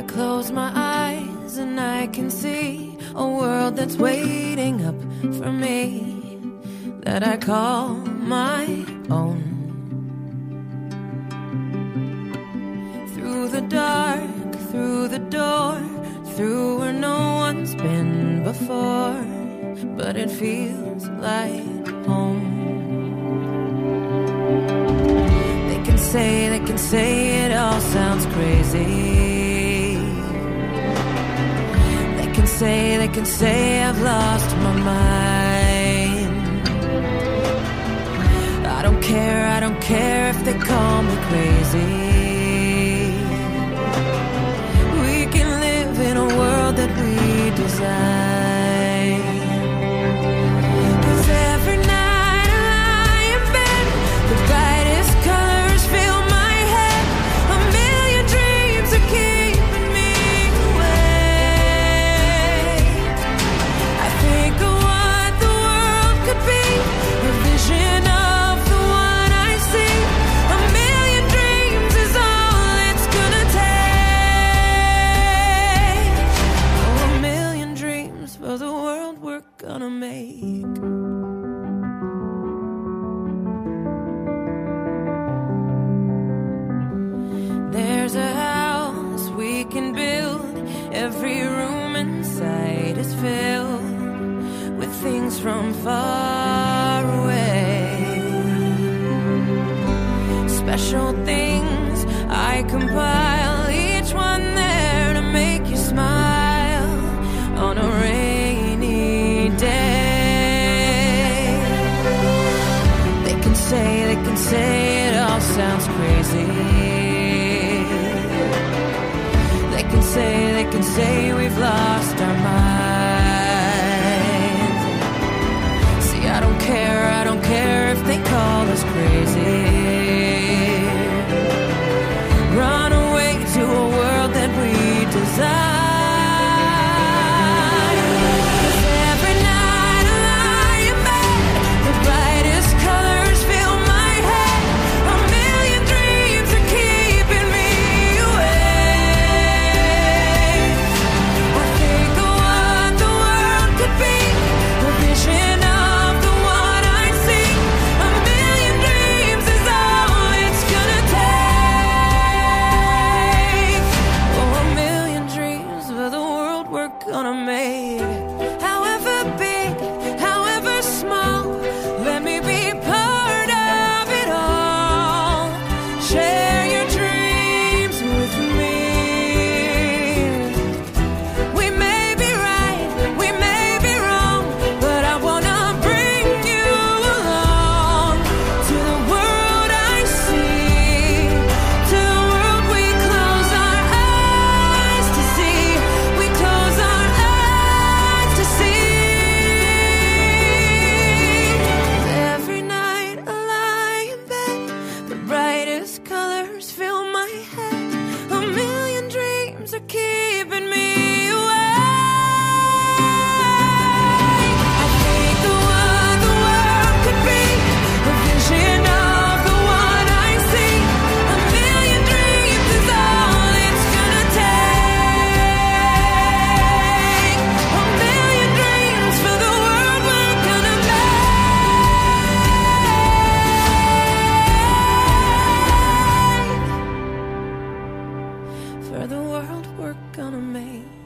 close my eyes and I can see a world that's waiting up for me, that I call my own. Through the dark, through the door, through where no one's been before, but it feels like home. They can say it all sounds crazy. They can say I've lost my mind. I don't care if they call me crazy. We can live in a world that we design. 'Cause every night I lie in bed, the brightest colors fill my head. A million dreams are keeping me awake. I think of what the world could be, a vision of the one I see. A million dreams is all it's gonna take. Oh, a million dreams for the world we're gonna make. There's a house we can build. Every room inside is filled with things from far away. Special things I compile, each one there to make you smile on a rainy day. They can say it all sounds crazy. They can say we've lost our minds. See, I don't care if they call us crazy. Run away to a world that we desire. 'Cause every night I lie in bed, the brightest colors fill my head. A million dreams are keeping me awake. I think of what the world could be, a vision of the one I see. A million dreams is all it's gonna take. Oh, a million dreams for the world we're gonna make. However big, however small, let me be part of it all. Share your dreams with me. We may be right, we may be wrong, but I wanna bring you along to the world I see, to the world we close our eyes to see. We close our eyes to see. Every night I lie in bed, the brightest colors fill my head. A million dreams are keeping me awake. I think of what the world could be, a vision of the one I see. A million dreams is all it's gonna take. A million dreams for the world we're gonna make. For the world we're gonna make.